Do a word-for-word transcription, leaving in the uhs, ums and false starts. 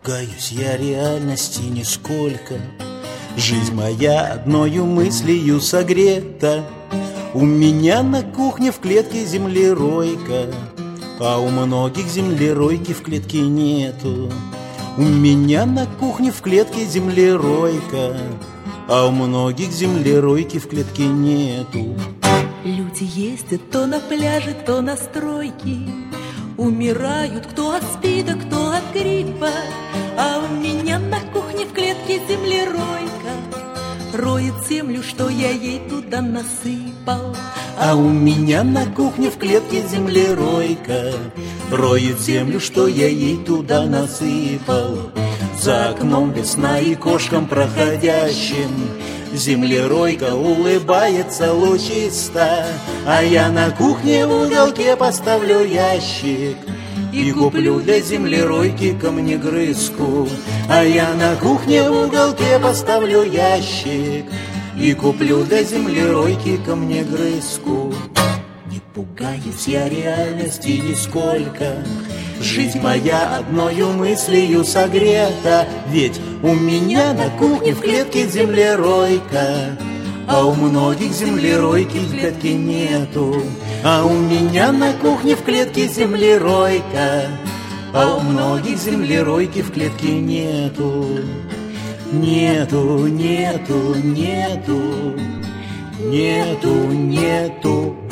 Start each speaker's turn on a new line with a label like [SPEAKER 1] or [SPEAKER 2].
[SPEAKER 1] пугаюсь я реальности нисколько. Жизнь моя одною мыслью согрета. У меня на кухне в клетке землеройка, а у многих землеройки в клетке нету. У меня на кухне в клетке землеройка, а у многих землеройки в клетке нету.
[SPEAKER 2] Люди ездят то на пляже, то на стройке, умирают кто от спида, кто от гриппа. А у меня на кухне в клетке землеройка роет землю, что я ей туда насыпал.
[SPEAKER 1] А у меня на кухне в клетке землеройка роет землю, что я ей туда насыпал. За окном весна и кошкам проходящим землеройка улыбается лучисто. А я на кухне в уголке поставлю ящик и куплю для землеройки камнегрызку. А я на кухне в уголке поставлю ящик и куплю для землеройки камнегрызку. Не пугаюсь я реальности нисколько. Жизнь моя одною мыслью согрета. Ведь у меня на кухне в клетке землеройка, а у многих землеройки в клетке нету. А у меня на кухне в клетке землеройка, а у многих землеройки в клетке нету. Нету, нету, нету, нету, нету.